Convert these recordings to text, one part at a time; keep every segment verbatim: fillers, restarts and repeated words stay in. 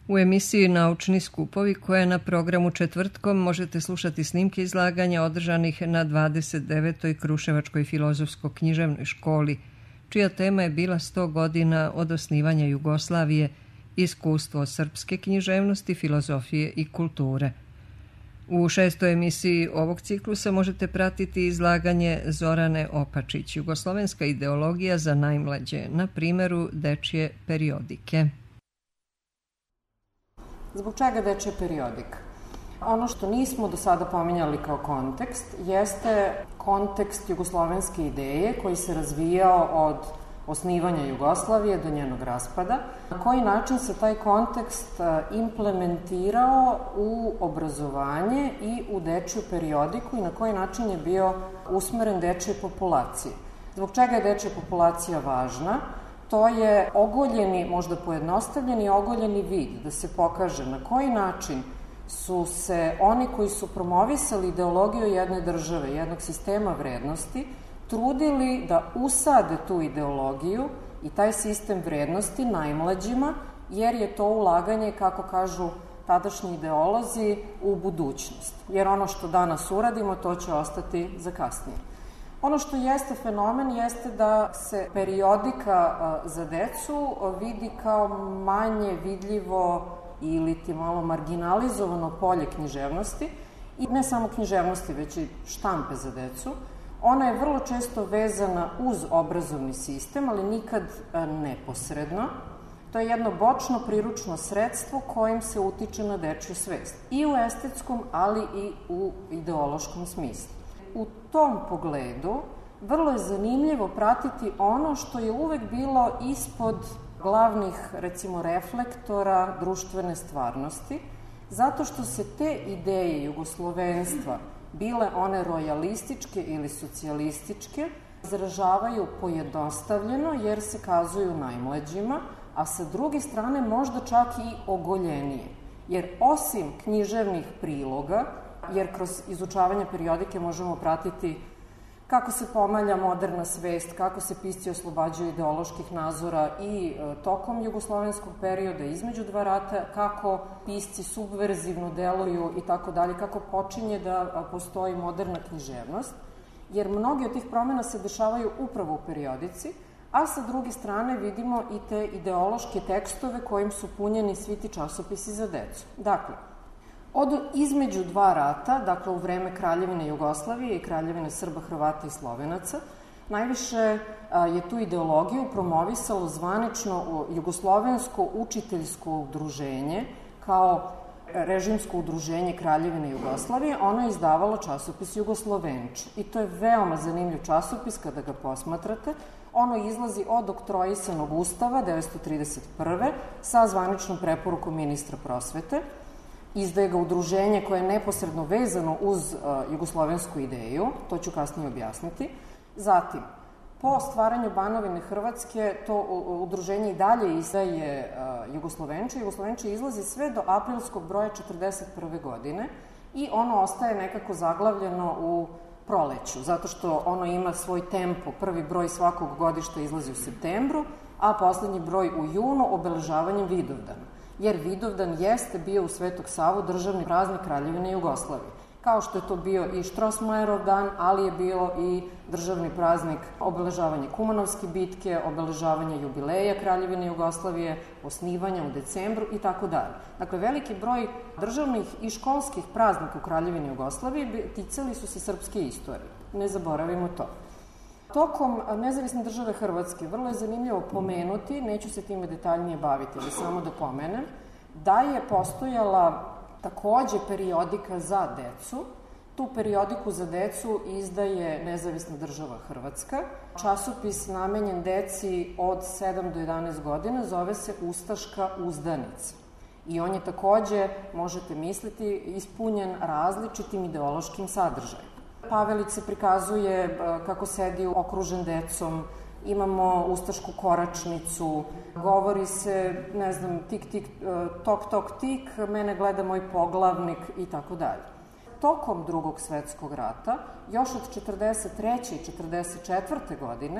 U emisiji Naučni skupovi, koja je na programu četvrtkom, možete slušati snimke izlaganja održanih na dvadeset devetoj Kruševačkoj filozofsko-književnoj školi, čija tema je bila sto godina od osnivanja Jugoslavije, iskustvo srpske književnosti, filozofije i kulture. U šestoj emisiji ovog ciklusa možete pratiti izlaganje Zorane Opačić, Jugoslovenska ideologija za najmlađe, na primeru dečje periodike. Zbog čega dečja periodika? Ono što nismo do sada pominjali kao kontekst jeste kontekst jugoslovenske ideje koji se razvijao od osnivanja Jugoslavije do njenog raspada. Na koji način se taj kontekst implementirao u obrazovanje i u dečju periodiku i na koji način je bio usmeren dečje populacije. Zbog čega je dečja populacija važna? To je ogoljeni, možda pojednostavljeni, ogoljeni vid da se pokaže na koji način su se oni koji su promovisali ideologiju jedne države, jednog sistema vrednosti, trudili da usade tu ideologiju i taj sistem vrednosti najmlađima, jer je to ulaganje, kako kažu tadašnji ideolozi, u budućnost. Jer ono što danas uradimo, to će ostati za kasnije. Ono što jeste fenomen jeste da se periodika za decu vidi kao manje vidljivo ili ti malo marginalizovano polje književnosti, i ne samo književnosti, već i štampe za decu. Ona je vrlo često vezana uz obrazovni sistem, ali nikad neposredno. To je jedno bočno priručno sredstvo kojim se utiče na dečju svest. I u estetskom, ali i u ideološkom smislu. U tom pogledu vrlo je zanimljivo pratiti ono što je uvek bilo ispod glavnih, recimo, reflektora društvene stvarnosti, zato što se te ideje jugoslovenstva, bile one rojalističke ili socijalističke, izražavaju pojednostavljeno jer se kazuju najmlađima, a sa druge strane možda čak i ogoljenije. Jer osim književnih priloga, jer kroz izučavanje periodike možemo pratiti kako se pomalja moderna svest, kako se pisci oslobađaju ideoloških nazora i tokom jugoslovenskog perioda između dva rata, kako pisci subverzivno deluju i tako dalje, kako počinje da postoji moderna književnost, jer mnogi od tih promena se dešavaju upravo u periodici, a sa druge strane vidimo i te ideološke tekstove kojim su punjeni svi ti časopisi za decu. Dakle, od između dva rata, dakle u vreme Kraljevine Jugoslavije i Kraljevine Srba, Hrvata i Slovenaca, najviše je tu ideologiju promovisalo zvanično Jugoslovensko učiteljsko udruženje kao režimsko udruženje Kraljevine Jugoslavije. Ono je izdavalo časopis Jugoslovenče i to je veoma zanimljiv časopis kada ga posmatrate. Ono izlazi od oktroisanog ustava devetsto trideset prve sa zvaničnom preporukom ministra prosvete. Izdaje ga udruženje koje je neposredno vezano uz uh, jugoslovensku ideju, to ću kasnije objasniti. Zatim, po stvaranju Banovine Hrvatske, to uh, udruženje i dalje izdaje uh, Jugoslovenče. Jugoslovenče izlazi sve do aprilskog broja četrdeset prve godine i ono ostaje nekako zaglavljeno u proleću, zato što ono ima svoj tempo. Prvi broj svakog godišta izlazi u septembru, a poslednji broj u junu obeležavanjem Vidovdana. Jer Vidovdan jeste bio u Svetog Savu državni praznik Kraljevine Jugoslavije. Kao što je to bio i Štrosmajerov dan, ali je bilo i državni praznik obeležavanje Kumanovske bitke, obeležavanje jubileja Kraljevine Jugoslavije, osnivanja u decembru i tako dalje. Dakle, veliki broj državnih i školskih praznika u Kraljevini Jugoslavije ticali su se srpske istorije. Ne zaboravimo to. Tokom nezavisne države Hrvatske vrlo je zanimljivo pomenuti, neću se time detaljnije baviti, ali samo da pomenem, da je postojala takođe periodika za decu. Tu periodiku za decu izdaje nezavisna država Hrvatska. Časopis namenjen deci od sedam do jedanaest godina zove se Ustaška uzdanica. I on je takođe, možete misliti, ispunjen različitim ideološkim sadržajem. Pavelić se prikazuje kako sedi okružen decom, imamo ustašku koračnicu, govori se, ne znam, tik, tik, tok, tok, tik, mene gleda moj poglavnik i tako dalje. Tokom Drugog svetskog rata, još od četrdeset treće i četrdeset četvrte godine,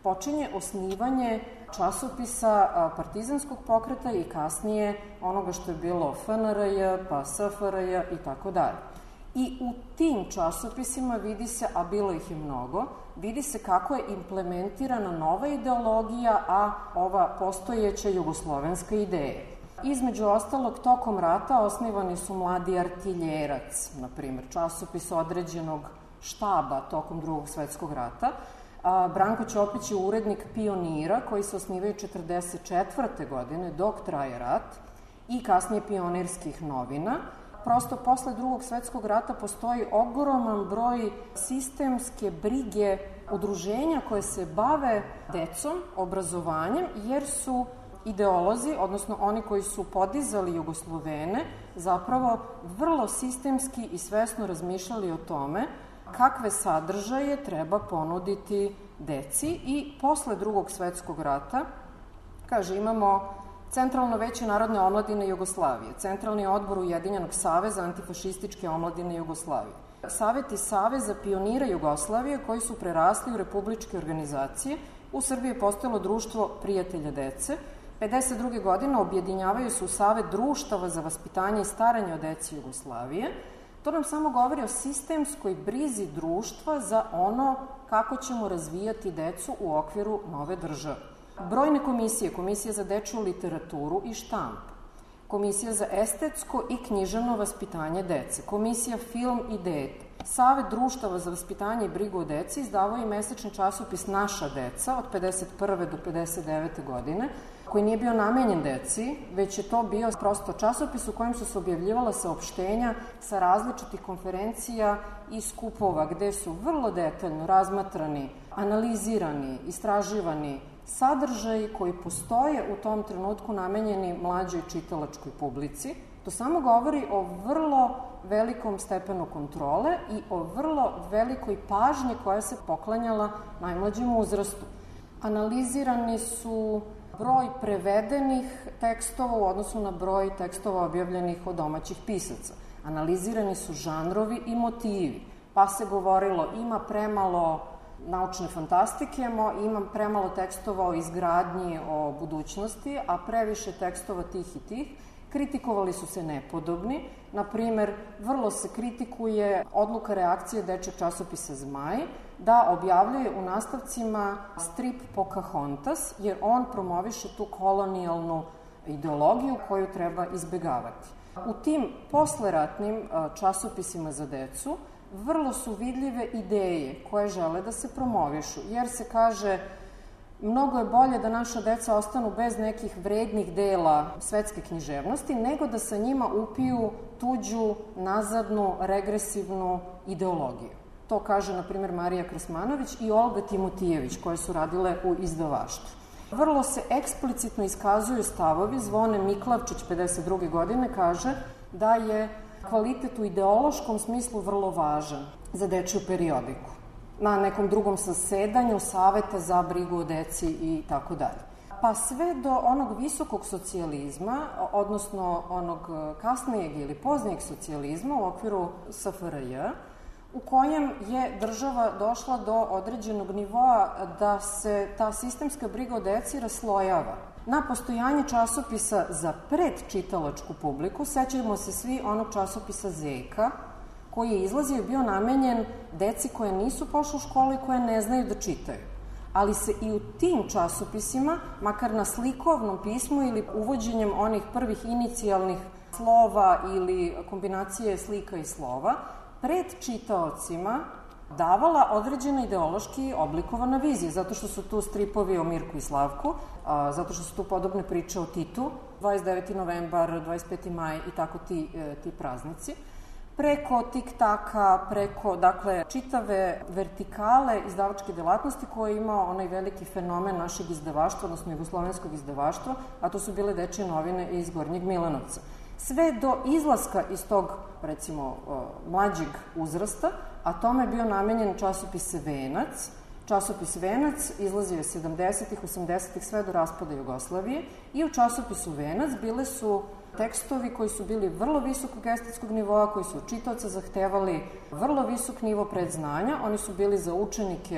počinje osnivanje časopisa partizanskog pokreta i kasnije onoga što je bilo F N R J, pa S F R J i tako dalje. I u tim časopisima vidi se, a bilo ih je mnogo, vidi se kako je implementirana nova ideologija, a ova postojeća jugoslovenska ideja. Između ostalog, tokom rata osnivani su Mladi artiljerac, na primjer, časopis određenog štaba tokom Drugog svetskog rata. Branko Ćopić je urednik Pionira, koji se osnivaju četrdeset četvrte godine, dok traje rat, i kasnije Pionirskih novina. Prosto, posle Drugog svetskog rata postoji ogroman broj sistemske brige udruženja koje se bave decom, obrazovanjem, jer su ideolozi, odnosno oni koji su podizali Jugoslovene, zapravo vrlo sistemski i svesno razmišljali o tome kakve sadržaje treba ponuditi deci. I posle Drugog svetskog rata, kaže, imamo Centralno veće narodne omladine Jugoslavije, Centralni odbor Ujedinjenog saveza antifašističke omladine Jugoslavije, Saveti Saveza pionira Jugoslavije koji su prerasli u republičke organizacije. U Srbiji je postojalo društvo prijatelja dece. pedeset druge godine objedinjavaju se u Savet društava za vaspitanje i staranje o deci Jugoslavije. To nam samo govori o sistemskoj brizi društva za ono kako ćemo razvijati decu u okviru nove države. Brojne komisije, Komisija za dečju literaturu i štampu, Komisija za estetsko i književno vaspitanje dece, Komisija Film i dete, Savet društava za vaspitanje i brigu o deci izdavao je mesečni časopis Naša deca od pedeset prve do pedeset devete godine, koji nije bio namenjen deci, već je to bio prosto časopis u kojem su se objavljivala saopštenja sa različitih konferencija i skupova, gde su vrlo detaljno razmatrani, analizirani, istraživani sadržaji koji postoje u tom trenutku namenjeni mlađoj čitalačkoj publici. To samo govori o vrlo velikom stepenu kontrole i o vrlo velikoj pažnji koja se poklanjala najmlađem uzrastu. Analizirani su broj prevedenih tekstova u odnosu na broj tekstova objavljenih od domaćih pisaca. Analizirani su žanrovi i motivi, pa se govorilo ima premalo naučne fantastike, imam premalo tekstova o izgradnji, o budućnosti, a previše tekstova tih i tih. Kritikovali su se nepodobni. Na primer, vrlo se kritikuje odluka reakcije dečjeg časopisa Zmaj da objavljuje u nastavcima strip Pocahontas, jer on promoviše tu kolonijalnu ideologiju koju treba izbegavati. U tim posleratnim časopisima za decu vrlo su vidljive ideje koje žele da se promovišu, jer se kaže mnogo je bolje da naša deca ostanu bez nekih vrednih dela svetske književnosti, nego da sa njima upiju tuđu, nazadnu, regresivnu ideologiju. To kaže, na primjer, Marija Krsmanović i Olga Timotijević, koje su radile u izdavaštvu. Vrlo se eksplicitno iskazuju stavovi. Zvone Miklavčić, pedeset druge godine, kaže da je kvalitet u ideološkom smislu vrlo važan za dečju periodiku. Na nekom drugom zasedanju Saveta za brigu o deci i tako dalje. Pa sve do onog visokog socijalizma, odnosno onog kasnijeg ili poznijeg socijalizma u okviru S F R J, u kojem je država došla do određenog nivoa da se ta sistemska briga o deci raslojava. Na postojanje časopisa za predčitalačku publiku, sećamo se svi onog časopisa Zeka, koji je izlazio i bio namenjen deci koje nisu pošle u školu i koje ne znaju da čitaju. Ali se i u tim časopisima, makar na slikovnom pismu ili uvođenjem onih prvih inicijalnih slova ili kombinacije slika i slova, pred čitaocima davala određena ideološki oblikovana vizija, zato što su tu stripovi o Mirku i Slavku, a, zato što su tu podobne priče o Titu, dvadeset deveti novembar, dvadeset peti maj i tako ti, e, ti praznici. Preko tik-taka, preko, dakle, čitave vertikale izdavačke delatnosti koje je imao onaj veliki fenomen našeg izdavaštva, odnosno jugoslovenskog izdavaštva, a to su bile dečje novine iz Gornjeg Milanovca. Sve do izlaska iz tog, recimo, mlađeg uzrasta, a tome je bio namenjen časopis Venac. Časopis Venac izlazio je sedamdesetih, osamdesetih sve do raspada Jugoslavije i u časopisu Venac bile su tekstovi koji su bili vrlo visokog estetskog nivoa, koji su od čitaoca zahtevali vrlo visok nivo predznanja. Oni su bili za učenike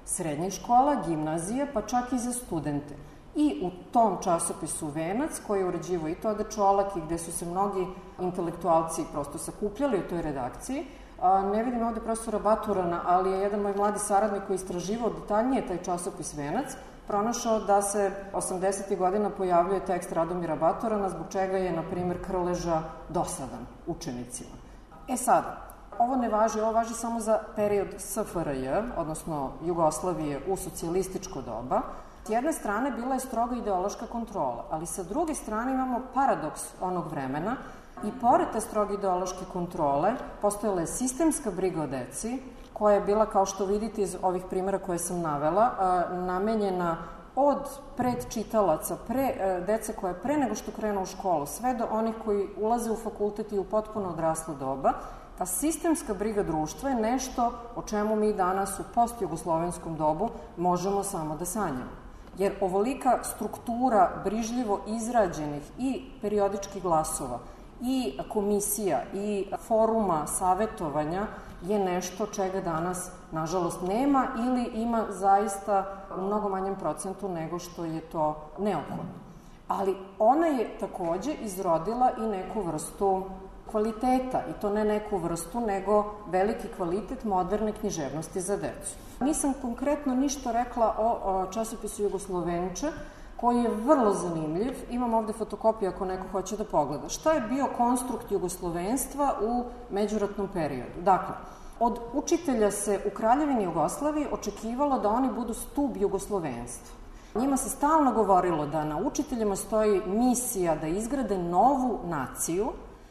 srednjih škola, gimnazije, pa čak i za studente. I u tom časopisu Venac, koji je uređivao i Tode Čolak i gde su se mnogi intelektualci prosto sakupljali u toj redakciji, ne vidim ovde profesora Baturana, ali je jedan moj mladi saradnik koji istraživao detaljnije taj časopis Venac, pronašao da se osamdesetih godina pojavljuje tekst Radomira Baturana, zbog čega je, na primer, Krleža dosadan učenicima. E sada, ovo ne važi, ovo važi samo za period S F R J, odnosno Jugoslavije u socijalističko doba. S jedne strane bila je stroga ideološka kontrola, ali sa druge strane imamo paradoks onog vremena i pored te stroge ideološke kontrole postojala je sistemska briga o deci, koja je bila, kao što vidite iz ovih primjera koje sam navela, namenjena od predčitalaca, pre, dece koje pre nego što krenu u školu, sve do onih koji ulaze u fakultet i u potpuno odraslo doba. Ta sistemska briga društva je nešto o čemu mi danas u postjugoslovenskom dobu možemo samo da sanjamo. Jer ovolika struktura brižljivo izrađenih i periodičkih glasova, i komisija, i foruma, savetovanja je nešto čega danas, nažalost, nema ili ima zaista u mnogo manjem procentu nego što je to neophodno. Ali ona je takođe izrodila i neku vrstu kvaliteta, i to ne neku vrstu, nego veliki kvalitet moderne književnosti za decu. Nisam konkretno ništa rekla o časopisu Jugoslovenče, koji je vrlo zanimljiv. Imam ovde fotokopiju ako neko hoće da pogleda. Šta je bio konstrukt jugoslovenstva u međuratnom periodu? Dakle, od učitelja se u Kraljevini Jugoslaviji očekivalo da oni budu stub jugoslovenstva. Njima se stalno govorilo da na učiteljima stoji misija da izgrade novu naciju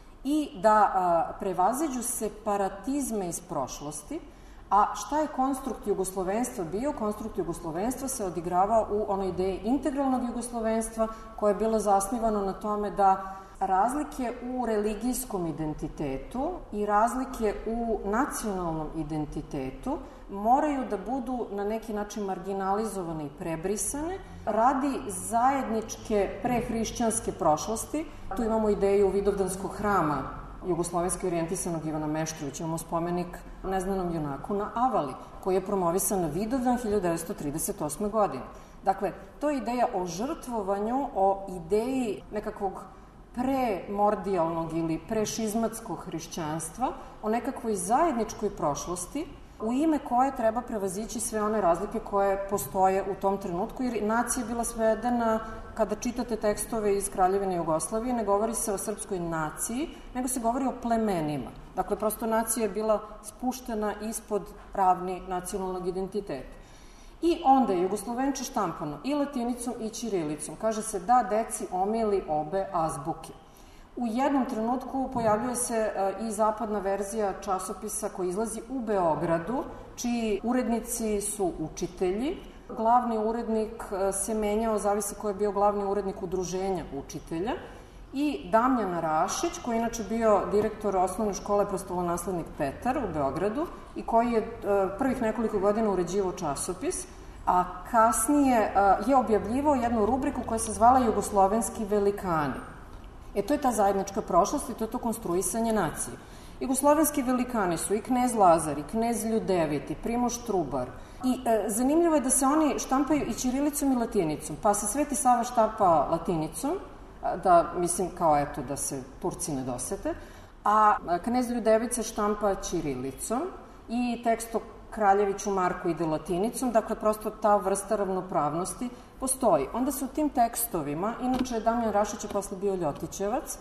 i da prevaziđu separatizme iz prošlosti. A šta je konstrukt jugoslovenstva bio? Konstrukt jugoslovenstva se odigravao u onoj ideji integralnog jugoslovenstva, koje je bilo zasnivano na tome da razlike u religijskom identitetu i razlike u nacionalnom identitetu moraju da budu na neki način marginalizovane i prebrisane radi zajedničke prehrišćanske prošlosti. Tu imamo ideju Vidovdanskog hrama jugoslovenski orijentisanog Ivana Meštrovića, imamo spomenik neznanom junaku na Avali, koji je promovisan na Vidovdan hiljadu devetsto trideset osme. godine. Dakle, to je ideja o žrtvovanju, o ideji nekakvog premordijalnog ili prešizmatskog hrišćanstva, o nekakvoj zajedničkoj prošlosti, u ime koje treba prevazići sve one razlike koje postoje u tom trenutku, jer nacija je bila svedena, kada čitate tekstove iz Kraljevine Jugoslavije, ne govori se o srpskoj naciji, nego se govori o plemenima. Dakle, prosto nacija je bila spuštena ispod ravni nacionalnog identiteta. I onda je Jugoslovenče štampano i latinicom i ćirilicom. Kaže se da deci omili obe azbuke. U jednom trenutku pojavljuje se i zapadna verzija časopisa koji izlazi u Beogradu, čiji urednici su učitelji. Glavni urednik se menjao, zavisi ko je bio glavni urednik udruženja učitelja. I Damjan Rašić, koji je inače bio direktor osnovne škole Prestolonaslednik Petar u Beogradu i koji je prvih nekoliko godina uređivao časopis, a kasnije je objavljivao jednu rubriku koja se zvala Jugoslovenski velikani. E, to je ta zajednička prošlost i to je to konstruisanje nacije. Jugoslovenski velikani su i knez Lazar, i knez Ljudevit, i Primož Trubar. I e, zanimljivo je da se oni štampaju i ćirilicom i latinicom. Pa se Sveti Sava štampa latinicom, da, mislim, kao eto, da se Turci ne dosete, a knez Ljudevit se štampa ćirilicom i tekst o Kraljeviću Marku ide latinicom, dakle, prosto ta vrsta ravnopravnosti postoji. Onda se u tim tekstovima, inače Damjan Rašić je posle bio Ljotićevac,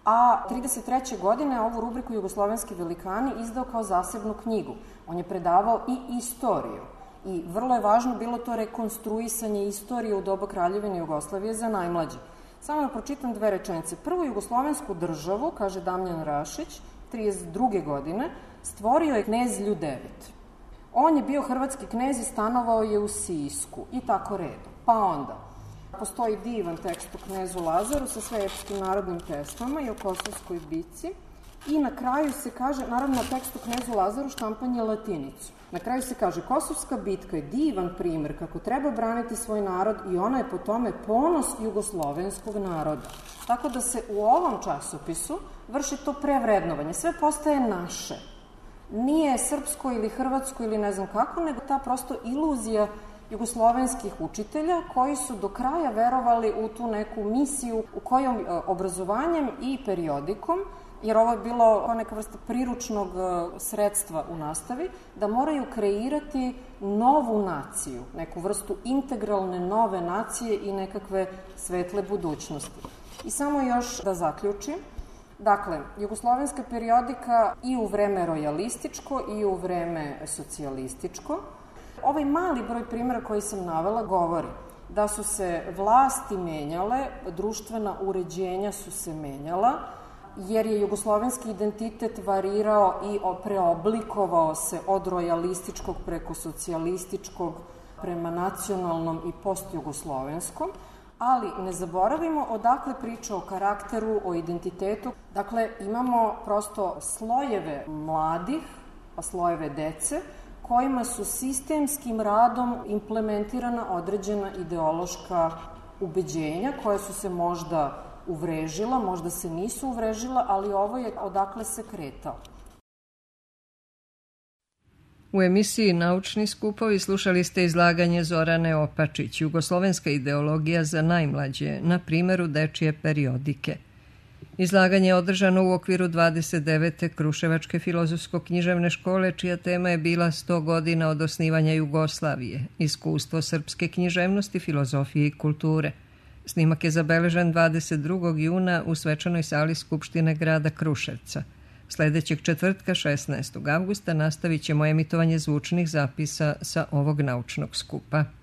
a trideset treće godine ovu rubriku Jugoslovenski velikani izdao kao zasebnu knjigu. On je predavao i istoriju. I vrlo je važno bilo to rekonstruisanje istorije u doba Kraljevine Jugoslavije za najmlađe. Samo da pročitam dve rečenice. Prvu jugoslovensku državu, kaže Damjan Rašić, trideset druge godine, stvorio je knez Ljudevit. On je bio hrvatski knez i stanovao je u Sisku i tako redom. Pa onda, postoji divan tekst o knezu Lazaru sa sve epskim narodnim pesmama i o Kosovskoj bici. I na kraju se kaže, naravno, tekst o knezu Lazaru štampanje latinicu. Na kraju se kaže, Kosovska bitka je divan primer kako treba braniti svoj narod i ona je po tome ponos jugoslovenskog naroda. Tako da se u ovom časopisu vrši to prevrednovanje. Sve postaje naše. nije srpsko ili hrvatsko ili ne znam kako, nego ta prosto iluzija jugoslovenskih učitelja koji su do kraja verovali u tu neku misiju u kojom obrazovanjem i periodikom, jer ovo je bilo neka vrsta priručnog sredstva u nastavi, da moraju kreirati novu naciju, neku vrstu integralne nove nacije i nekakve svetle budućnosti. I samo još da zaključim. Dakle, jugoslovenska periodika i u vreme rojalističko i u vreme socijalističko. Ovaj mali broj primjera koji sam navela govori da su se vlasti menjale, društvena uređenja su se menjala, jer je jugoslovenski identitet varirao i preoblikovao se od rojalističkog preko socijalističkog prema nacionalnom i postjugoslovenskom, ali ne zaboravimo odakle priča o karakteru, o identitetu. Dakle, imamo prosto slojeve mladih, pa slojeve dece, kojima su sistemskim radom implementirana određena ideološka ubeđenja koja su se možda uvrežila, možda se nisu uvrežila, ali ovo je odakle se kretao. U emisiji Naučni skupovi slušali ste izlaganje Zorane Opačić, Jugoslovenska ideologija za najmlađe, na primjeru dečije periodike. Izlaganje je održano u okviru dvadeset devete Kruševačke filozofsko-književne škole, čija tema je bila sto godina od osnivanja Jugoslavije, iskustvo srpske književnosti, filozofije i kulture. Snimak je zabeležen dvadeset drugog juna u svečanoj sali Skupštine grada Kruševca. Sljedećeg četvrtka, šesnaestog avgusta, nastavit ćemo emitovanje zvučnih zapisa sa ovog naučnog skupa.